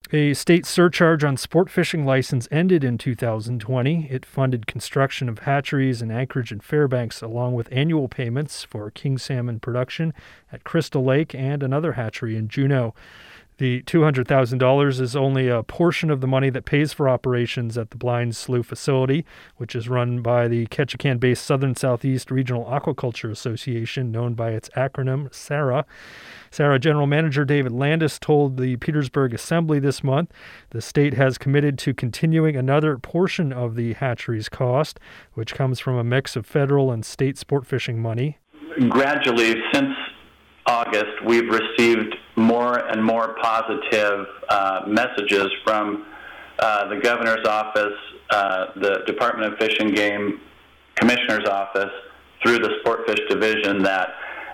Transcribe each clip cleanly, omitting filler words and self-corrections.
A state surcharge on sport fishing license ended in 2020. It funded construction of hatcheries in Anchorage and Fairbanks, along with annual payments for king salmon production at Crystal Lake and another hatchery in Juneau. The $200,000 is only a portion of the money that pays for operations at the Blind Slough facility, which is run by the Ketchikan-based Southern Southeast Regional Aquaculture Association, known by its acronym SARA. SARA General Manager David Landis told the Petersburg Assembly this month the state has committed to continuing another portion of the hatchery's cost, which comes from a mix of federal and state sport fishing money. Gradually, since August, we've received more and more positive messages from the governor's office, the Department of Fish and Game Commissioner's office, through the Sport Fish Division, that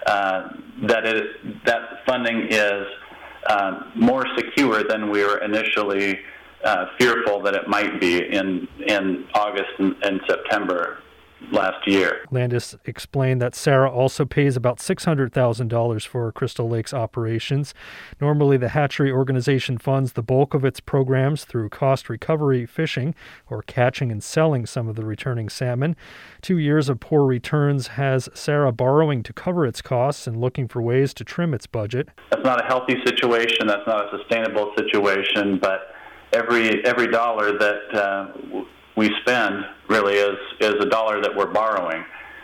funding is more secure than we were initially fearful that it might be in August and September last year. Landis explained that SARA also pays about $600,000 for Crystal Lake's operations. Normally, the hatchery organization funds the bulk of its programs through cost recovery fishing, or catching and selling some of the returning salmon. 2 years of poor returns has SARA borrowing to cover its costs and looking for ways to trim its budget. That's not a healthy situation. That's not a sustainable situation, but every dollar that we spend really is a dollar that we're borrowing.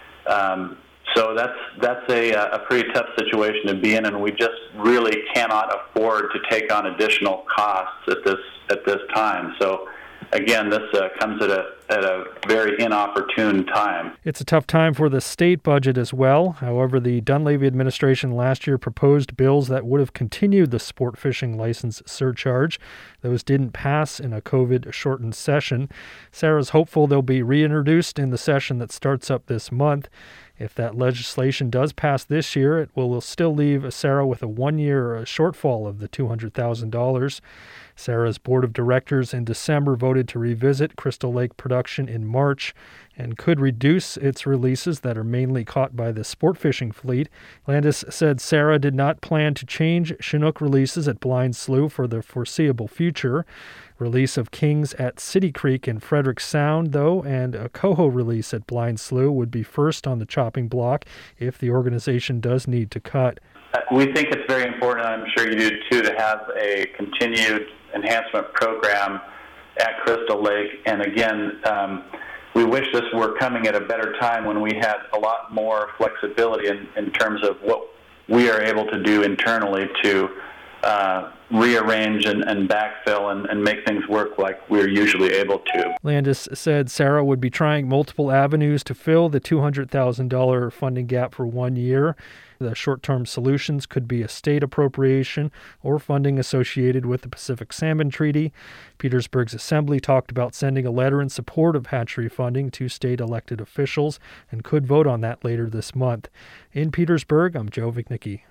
So that's a pretty tough situation to be in, and we just really cannot afford to take on additional costs at this time. So again, this comes at a very inopportune time. It's a tough time for the state budget as well. However, the Dunleavy administration last year proposed bills that would have continued the sport fishing license surcharge. Those didn't pass in a COVID-shortened session. SARA's hopeful they'll be reintroduced in the session that starts up this month. If that legislation does pass this year, it will still leave SARA with a one-year shortfall of the $200,000. SARA's board of directors in December voted to revisit Crystal Lake production in March and could reduce its releases that are mainly caught by the sport fishing fleet. Landis said SARA did not plan to change Chinook releases at Blind Slough for the foreseeable future. Release of kings at City Creek and Frederick Sound, though, and a coho release at Blind Slough would be first on the chopping block if the organization does need to cut. We think it's very important, and I'm sure you do too, to have a continued enhancement program at Crystal Lake. And again, we wish this were coming at a better time when we had a lot more flexibility in terms of what we are able to do internally to rearrange and backfill and make things work like we're usually able to. Landis said SARA would be trying multiple avenues to fill the $200,000 funding gap for 1 year. The short-term solutions could be a state appropriation or funding associated with the Pacific Salmon Treaty. Petersburg's Assembly talked about sending a letter in support of hatchery funding to state elected officials and could vote on that later this month. In Petersburg, I'm Joe Vignicki.